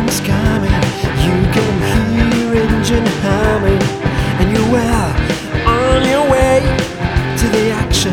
morning's coming, you can hear engine humming, and you're well on your way to the action.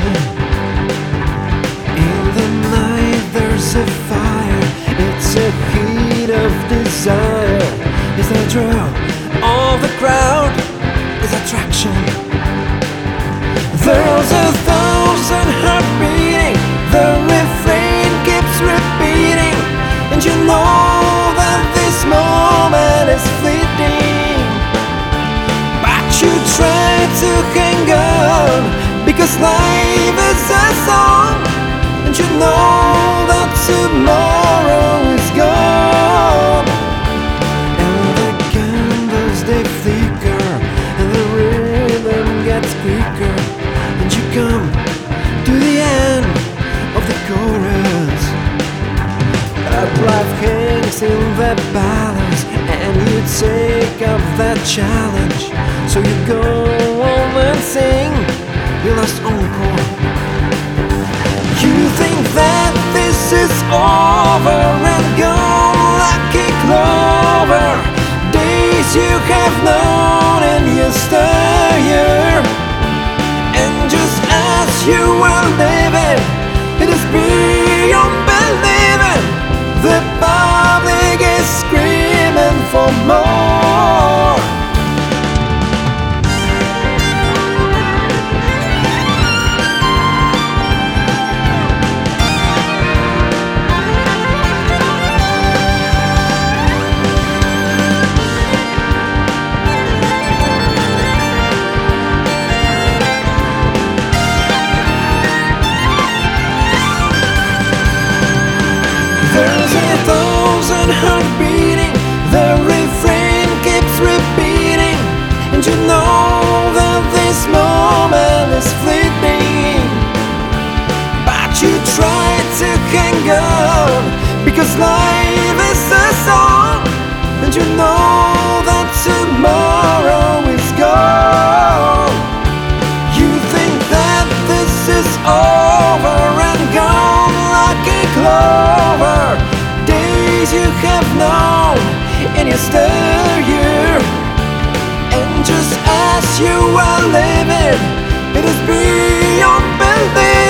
In the night there's a fire, it's a heat of desire. It's the draw of the crowd, it's attraction. There's 1,000 hearts beating, the refrain keeps repeating, and you know that this moment is fleeting. But you try to hang on, because life is a song, and you know that tomorrow is gone. And the candles they flicker, and the rhythm gets quicker, and you come to the end of the chorus. Up life hangs in the balance, and you take up that challenge. So you go on and sing your last encore. You think that this is over and gone like a clover, days you have known in yesteryear. And just as you were living, it is beyond believing, the public is screaming for more. There's 1,000 hearts beating, the refrain keeps repeating, and you know that this moment is fleeting. But you try to hang on, because life is a song, and you know that tomorrow is gone. You think that this is over and gone like a clover, days you have known in yesteryear. And just as you are living, it is beyond belief,